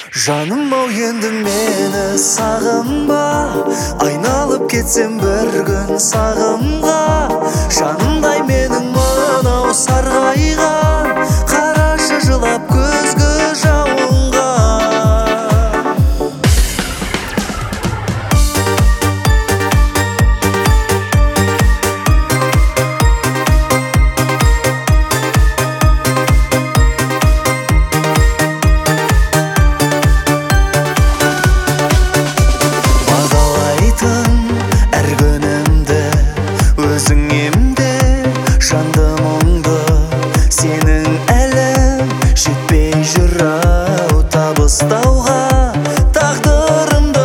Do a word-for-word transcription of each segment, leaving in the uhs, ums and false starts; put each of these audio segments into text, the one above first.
Жаным ау енді мені сағынба, айналып кетсем бір күн сағымға. Жанымдай менің мынау сарғайған, қарашы жылап көзгі жауынға. Жанды мұңды сенің әлім жетпей жүр-ау табыстауға тағдырымды.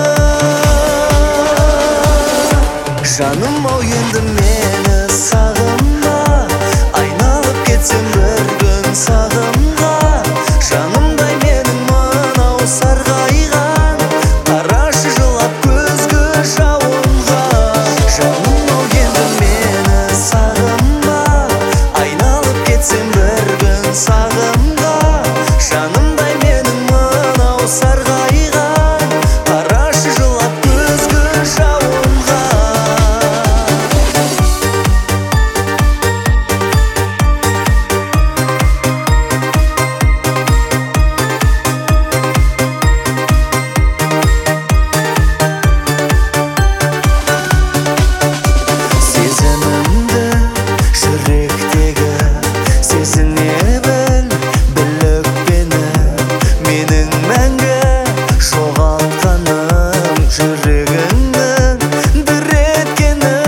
Жаным ау енді мені сағынба, айналып кетсем бір күн сағымға. Жанымдай менің мынау сарғайған, қарашы жылап көзгі жауынға. Жаным ау енді мені сағынба, сен бір күн сағымға. Жанымдай менің мынау сарғайған, қарашы жылап көзгі жауынға. Сезімімді жүректегі сезіне біл, білікпені менің мәңгі жоғалтқаным, жүрегіңнің дір еткенін.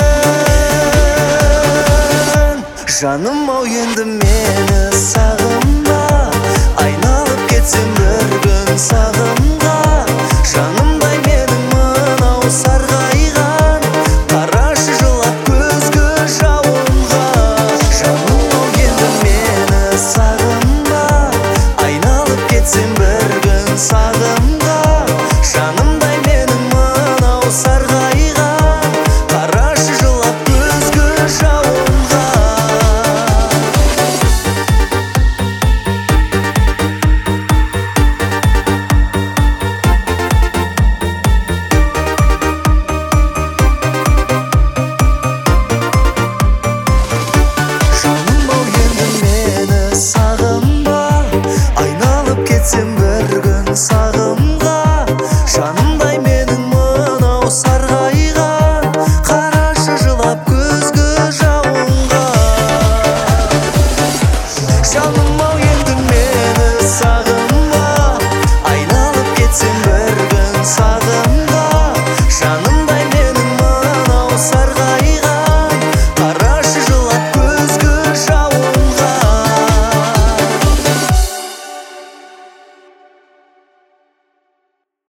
Жаным ау енді мені сағынба, айналып кетсем бір күн сағымға. Жанымдай менің мынау сарғайған, қарашы жылап көзгі жауынға. Жаным ау енді мені сағынба, айналып кетсем бір күн сағымға.